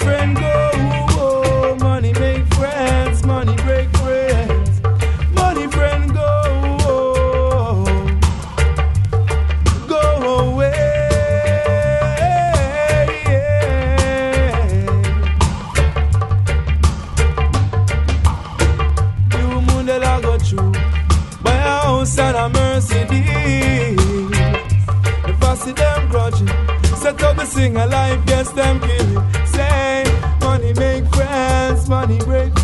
friend go. Oh, money make friends, money break friends. Money friend go. Oh, go away. You moon that I go through by a house and a Mercedes. If I see them grudging, set up the sing a life, guess them killing. Say, money make friends, money break